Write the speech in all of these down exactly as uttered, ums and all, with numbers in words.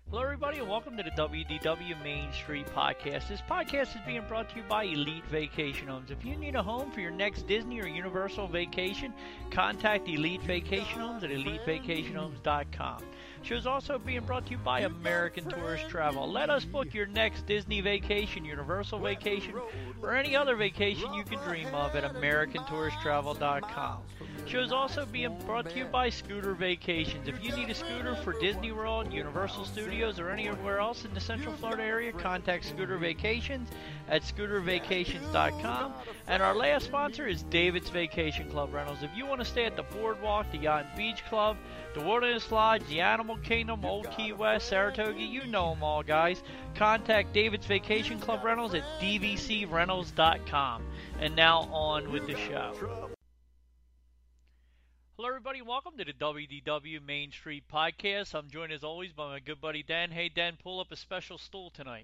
Hello, everybody, and welcome to the W D W Main Street Podcast. This podcast is being brought to you by Elite Vacation Homes. If you need a home for your next Disney or Universal vacation, contact Elite Vacation Homes at elite vacation homes dot com. The show is also being brought to you by American Tourist Travel. Let us book your next Disney vacation, Universal vacation, or any other vacation you can dream of at american tourist travel dot com. The show is also being brought to you by Scooter Vacations. If you need a scooter for Disney World, Universal Studios, or anywhere else in the Central Florida area, contact Scooter Vacations at scooter vacations dot com. And our last sponsor is David's Vacation Club Rentals. If you want to stay at the Boardwalk, the Yacht and Beach Club, the Wilderness Lodge, the Animal Kingdom, Old Key West, Saratoga, you know them all, guys. Contact David's Vacation Club Rentals at d v c rentals dot com. And now on with the show. Hello, everybody, and welcome to the W D W Main Street Podcast. I'm joined, as always, by my good buddy Dan. Hey, Dan, pull up a special stool tonight.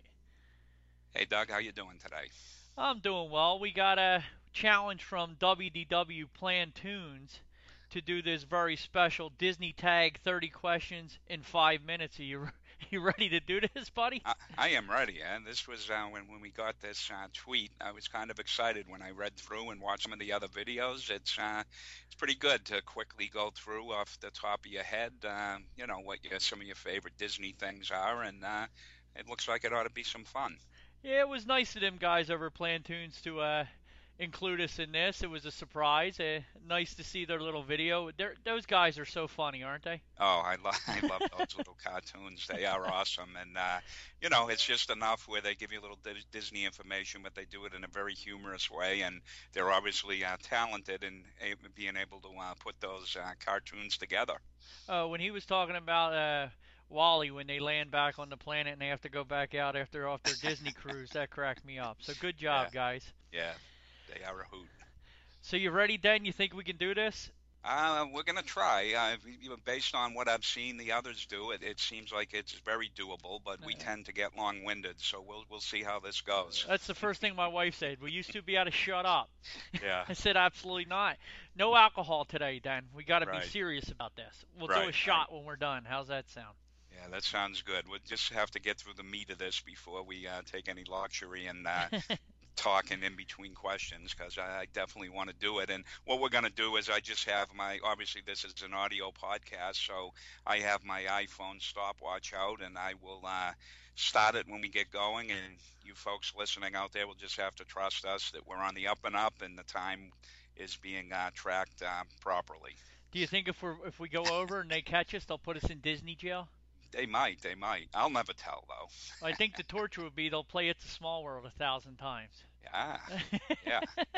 Hey, Doug, how you doing today? I'm doing well. We got a challenge from W D W Plantoons to do this very special Disney Tag thirty questions in five minutes. Are you, you ready to do this, buddy? I, I am ready, and this was uh, when, when we got this uh, tweet. I was kind of excited when I read through and watched some of the other videos. It's uh, it's pretty good to quickly go through off the top of your head, uh, you know, what your, some of your favorite Disney things are, and uh, it looks like it ought to be some fun. Yeah, it was nice of them guys over at Plantoons to uh, include us in this. It was a surprise. Uh, nice to see their little video. They're, those guys are so funny, aren't they? Oh, I, lo- I love those little cartoons. They are awesome. And, uh, you know, it's just enough where they give you a little Dis- Disney information, but they do it in a very humorous way. And they're obviously uh, talented in a- being able to uh, put those uh, cartoons together. Uh, when he was talking about uh, Wally, when they land back on the planet and they have to go back out after off their Disney cruise, that cracked me up. So good job, Yeah. guys. Yeah, they are a hoot. So you ready, Dan? You think we can do this? Uh, we're going to try. Uh, you know, based on what I've seen the others do, it, it seems like it's very doable, but we tend to get long-winded, so we'll we'll see how this goes. That's the first thing my wife said. We used to be able to shut up. Yeah. I said, absolutely not. No alcohol today, Dan. We got to Right. be serious about this. We'll Right, do a shot right. when we're done. How's that sound? Yeah, that sounds good. We'll just have to get through the meat of this before we uh, take any luxury and uh, talking in between questions, because I, I definitely want to do it. And what we're going to do is I just have my, obviously this is an audio podcast, so I have my iPhone stopwatch out, and I will uh, start it when we get going. And you folks listening out there will just have to trust us that we're on the up and up, and the time is being uh, tracked uh, properly. Do you think if we if we go over and they catch us, they'll put us in Disney jail? They might, they might. I'll never tell, though. I think the torture would be they'll play It's a Small World a thousand times. Yeah, yeah.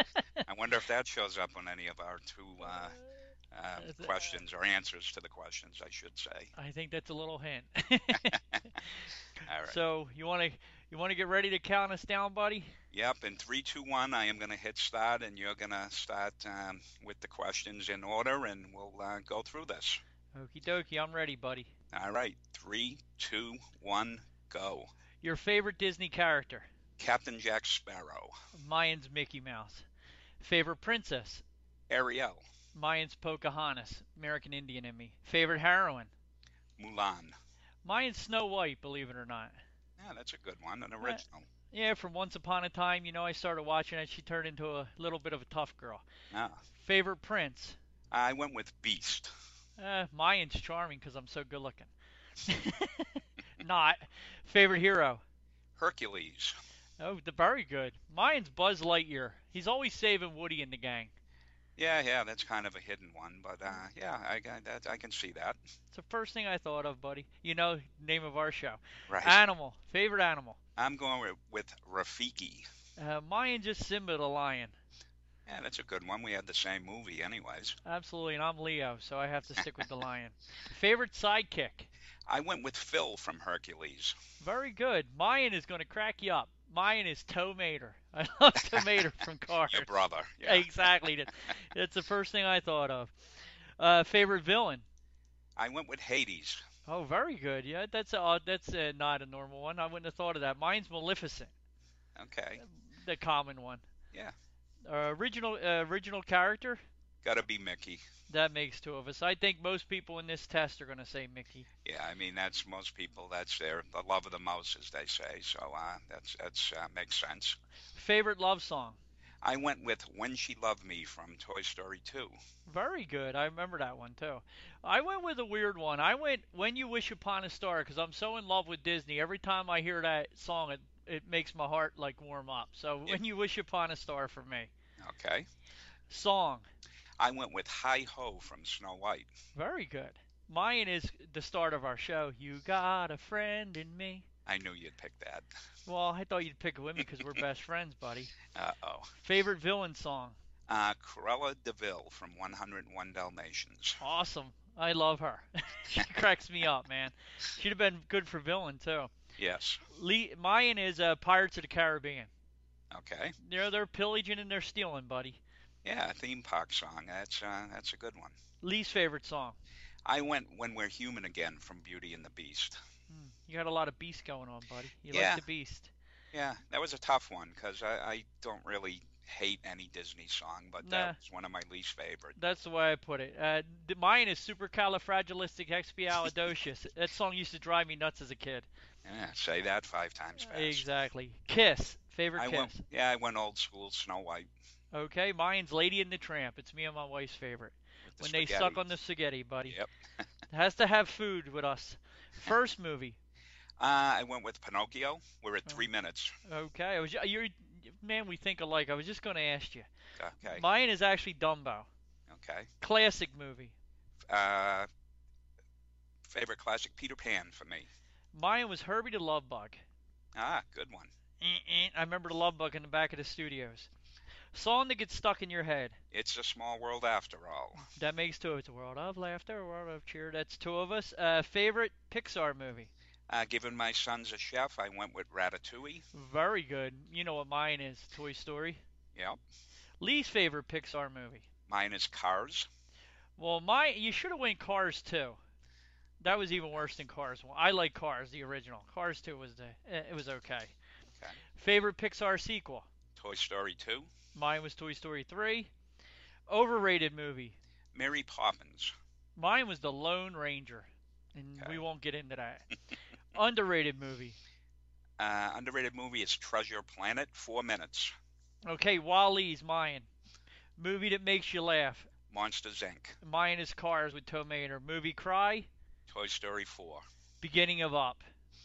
I wonder if that shows up on any of our two uh, uh, questions or answers to the questions, I should say. I think that's a little hint. All right. So you want to you want to get ready to count us down, buddy? Yep. In three, two, one, I am going to hit start, and you're going to start um, with the questions in order, and we'll uh, go through this. Okie dokie, I'm ready, buddy. All right. Three, two, one, go. Your favorite Disney character? Captain Jack Sparrow. Mine's Mickey Mouse. Favorite princess? Ariel. Mine's Pocahontas, American Indian in me. Favorite heroine? Mulan. Mine's Snow White, believe it or not. Yeah, that's a good one, an original. Yeah, from Once Upon a Time, you know, I started watching it. She turned into a little bit of a tough girl. Ah. Favorite prince? I went with Beast. Uh, mine's charming because I'm so good looking. Not. Favorite hero? Hercules. Oh, the very good. Mine's Buzz Lightyear. He's always saving Woody and the gang. Yeah, yeah, that's kind of a hidden one, but uh, yeah, I, I, that, I can see that. It's the first thing I thought of, buddy. You know, name of our show. Right. Animal. Favorite animal? I'm going with, with Rafiki. Uh, mine just Simba the lion. Yeah, that's a good one. We had the same movie anyways. Absolutely, and I'm Leo, so I have to stick with the lion. Favorite sidekick? I went with Phil from Hercules. Very good. Mine is going to crack you up. Mine is Tomater. I love Tomater from Cars. Your brother. Yeah. Exactly. That's the first thing I thought of. Uh, favorite villain? I went with Hades. Oh, very good. Yeah, that's uh, that's uh, not a normal one. I wouldn't have thought of that. Mine's Maleficent. Okay. The common one. Yeah. Uh, original uh, original character? Gotta be Mickey. That makes two of us. I think most people in this test are going to say Mickey. Yeah, I mean that's most people. That's their the love of the mouse, as they say. So uh, that's that's uh, makes sense. Favorite love song? I went with "When She Loved Me" from Toy Story two. Very good. I remember that one too. I went with a weird one. I went "When You Wish Upon a Star" because I'm so in love with Disney. Every time I hear that song, it it makes my heart like warm up. So Yeah. "When You Wish Upon a Star" for me. Okay. Song. I went with "Hi Ho" from Snow White. Very good. Mine is the start of our show. You got a friend in me. I knew you'd pick that. Well, I thought you'd pick it with me because we're best friends, buddy. Uh oh. Favorite villain song? Uh, Cruella de Vil from one oh one Dalmatians. Awesome. I love her. She cracks me up, man. She'd have been good for villain too. Yes. Lee, mine is uh, Pirates of the Caribbean. Okay. You know, they're pillaging and they're stealing, buddy. Yeah, theme park song. That's uh, that's a good one. Lee's favorite song? I went "When We're Human Again" from Beauty and the Beast. Hmm. You got a lot of beast going on, buddy. You Yeah. like the beast. Yeah, that was a tough one because I, I don't really hate any Disney song, but Nah. that was one of my least favorite. That's the way I put it. Uh, th- mine is Supercalifragilisticexpialidocious. That song used to drive me nuts as a kid. Yeah, say that five times fast. Exactly. Kiss. Favorite I Kiss. went, yeah, I went old school Snow White. Okay, mine's Lady and the Tramp. It's me and my wife's favorite. With the When they spaghetti. suck on the spaghetti, buddy. Yep. It has to have food with us. First movie. Uh, I went with Pinocchio. We're at three minutes. Okay, I was you're man. We think alike. I was just going to ask you. Okay. Mine is actually Dumbo. Okay. Classic movie. Uh, favorite classic Peter Pan for me. Mine was Herbie the Love Bug. Ah, good one. I remember the Love Bug in the back of the studios. Song that gets stuck in your head. It's a small world after all. That makes two. It's a world of laughter, a world of cheer. That's two of us. Uh, favorite Pixar movie. Uh, given my son's a chef, I went with Ratatouille. Very good. You know what mine is? Toy Story. Yep. Least favorite Pixar movie. Mine is Cars. Well, my you should have went Cars two. That was even worse than Cars one. I like Cars, the original. Cars two was the eh, it was okay. Okay. Favorite Pixar sequel. Toy Story two. Mine was Toy Story three. Overrated movie. Mary Poppins. Mine was The Lone Ranger, and Okay. we won't get into that. Underrated movie. Uh, underrated movie is Treasure Planet. Four minutes. Okay, Wall-E's mine. Movie that makes you laugh. Monsters Incorporated. Mine is Cars with Tow Mater. Movie cry. Toy Story four. Beginning of Up.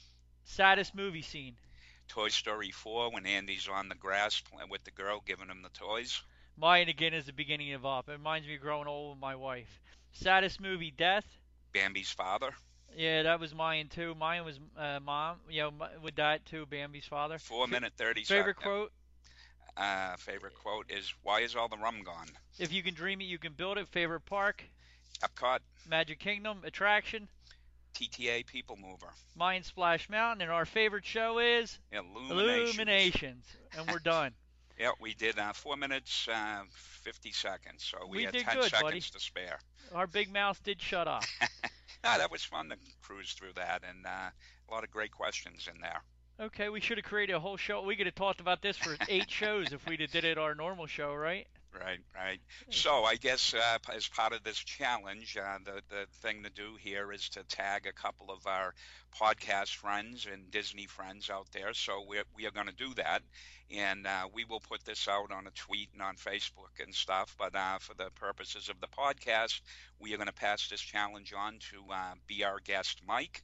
Saddest movie scene. Toy Story four, when Andy's on the grass playing with the girl, giving him the toys. Mine again is the beginning of Up. It reminds me of growing old with my wife. Saddest movie, Death. Bambi's father. Yeah, that was mine too. Mine was uh, Mom. You know, m- with that too, Bambi's father. Four minute thirty. Favorite sec- quote? Uh, favorite quote is, "Why is all the rum gone?" If you can dream it, you can build it. Favorite park? Epcot. Magic Kingdom. Attraction? T T A People Mover. Mine, Splash Mountain. And our favorite show is Illuminations. Illuminations. And we're done. Yeah, we did uh, four minutes, uh, fifty seconds. So we, We had did ten good, seconds buddy. to spare. Our big mouth did shut up. Ah, that was fun to cruise through that, and uh, a lot of great questions in there. Okay, we should have created a whole show. We could have talked about this for eight shows if we'd have did it our normal show, right? Right, right. So I guess uh, p- as part of this challenge, uh, the the thing to do here is to tag a couple of our podcast friends and Disney friends out there. So we we are going to do that, and uh, we will put this out on a tweet and on Facebook and stuff. But uh, for the purposes of the podcast, we are going to pass this challenge on to uh, be our guest Mike,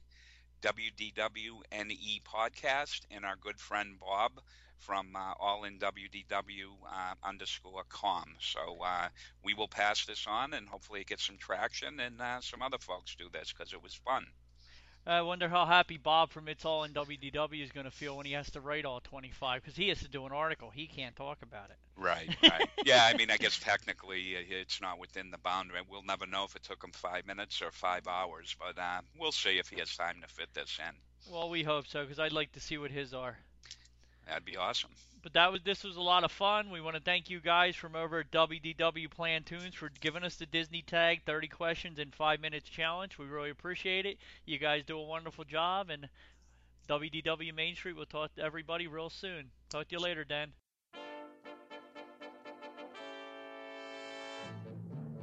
W D W N E podcast, and our good friend Bob from uh, all in W D W uh, underscore com. So uh, we will pass this on, and hopefully it gets some traction, and uh, some other folks do this because it was fun. I wonder how happy Bob from It's All in W D W is going to feel when he has to write all twenty-five, because he has to do an article. He can't talk about it. Right, right. Yeah, I mean, I guess technically uh, it's not within the boundary. We'll never know if it took him five minutes or five hours, but uh, we'll see if he has time to fit this in. Well, we hope so, because I'd like to see what his are. That'd be awesome. But that was this was a lot of fun. We want to thank you guys from over at W D W Plantoons for giving us the Disney Tag thirty questions in five minutes challenge. We really appreciate it. You guys do a wonderful job, and W D W Main Street will talk to everybody real soon. Talk to you later, Dan.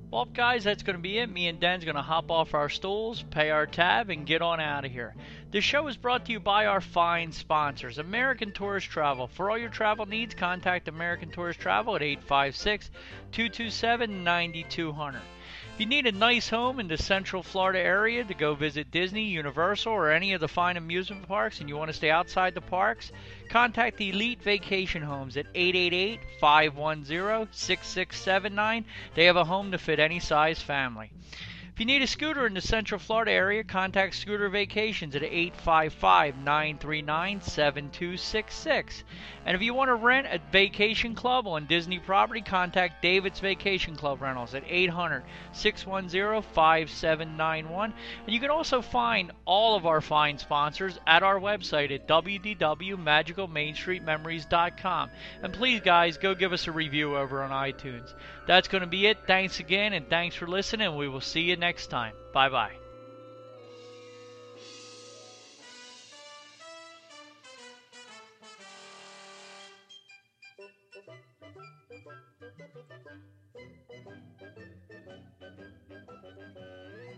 Well, guys, that's going to be it. Me and Den's going to hop off our stools, pay our tab, and get on out of here. This show is brought to you by our fine sponsors, American Tourist Travel. For all your travel needs, contact American Tourist Travel at eight five six, two two seven, nine two zero zero. If you need a nice home in the Central Florida area to go visit Disney, Universal, or any of the fine amusement parks, and you want to stay outside the parks, contact the Elite Vacation Homes at eight eight eight, five one zero, six six seven nine. They have a home to fit any size family. If you need a scooter in the Central Florida area, contact Scooter Vacations at eight five five, nine three nine, seven two six six. And if you want to rent a vacation club on Disney property, contact David's Vacation Club Rentals at eight hundred, six one zero, five seven nine one. And you can also find all of our fine sponsors at our website at w w w dot magical main street memories dot com. And please, guys, go give us a review over on iTunes. That's going to be it. Thanks again, and thanks for listening. We will see you next time. Bye-bye.